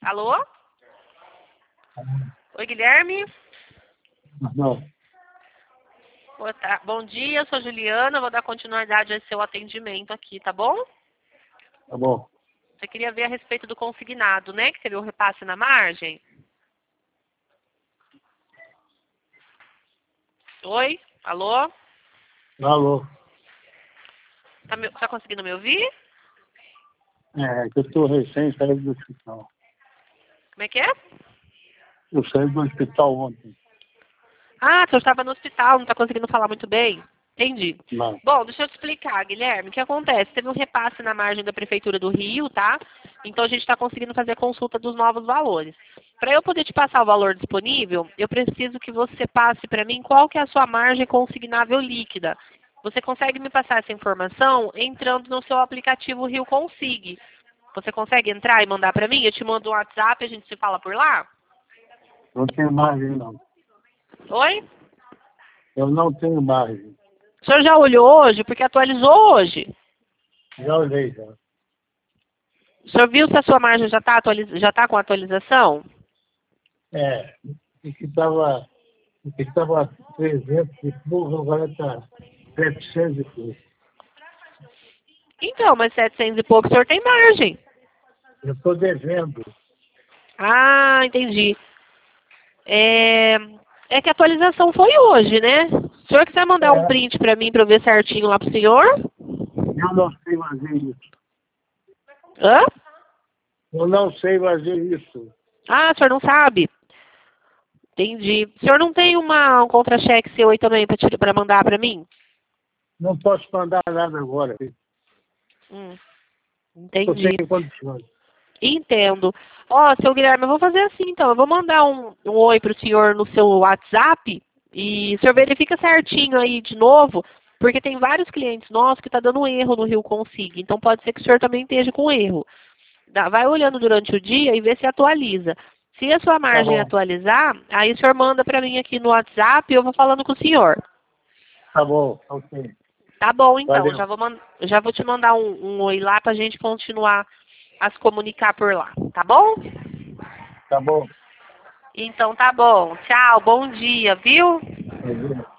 Alô? Oi, Guilherme? Não, Bom dia, eu sou Juliana, vou dar continuidade ao seu atendimento aqui, tá bom? tá bom. Você queria ver a respeito do consignado, né? Que teve um repasse na margem? Oi? Alô? Alô. Tá conseguindo me ouvir? Que eu estou recém saído do hospital. Como é que é? Eu saí do hospital ontem. Ah, o senhor estava no hospital, não está conseguindo falar muito bem. Entendi. Não. Bom, deixa eu te explicar, Guilherme. O que acontece? Teve um repasse na margem da Prefeitura do Rio, tá? Então a gente está conseguindo fazer a consulta dos novos valores. Para eu poder te passar o valor disponível, eu preciso que você passe para mim qual que é a sua margem consignável líquida. Você consegue me passar essa informação entrando no seu aplicativo Rio Consig. Você consegue entrar e mandar para mim? Eu te mando um WhatsApp e a gente se fala por lá? Não tenho margem, não. Oi? Eu não tenho margem. O senhor já olhou hoje? Porque atualizou hoje. Já olhei, já. O senhor viu se a sua margem já está com atualização? O que estava 300 e pouco, agora está 700 e pouco. Então, mas 700 e pouco o senhor tem margem. Eu estou devendo. Ah, entendi. É que a atualização foi hoje, né? Se o senhor quiser mandar um print para mim para eu ver certinho lá para o senhor? Eu não sei fazer isso. Hã? Eu não sei fazer isso. Ah, o senhor não sabe? Entendi. O senhor não tem um contra-cheque seu aí também para mandar para mim? Não posso mandar nada agora. Estou Entendi. sem condições. Entendo. Ó, seu Guilherme, eu vou fazer assim então. Eu vou mandar um oi pro senhor no seu WhatsApp e o senhor verifica certinho aí de novo, porque tem vários clientes nossos que tá dando erro no Rio Consig. Então pode ser que o senhor também esteja com erro. Vai olhando durante o dia e vê se atualiza. Se a sua margem Tá bom. atualizar, aí o senhor manda para mim aqui no WhatsApp e eu vou falando com o senhor. Tá bom, ok. Tá bom, então. Valeu. Já vou te mandar um oi lá pra gente continuar a se comunicar por lá. Tá bom? Tá bom. Então tá bom. Tchau, bom dia, viu? Valeu.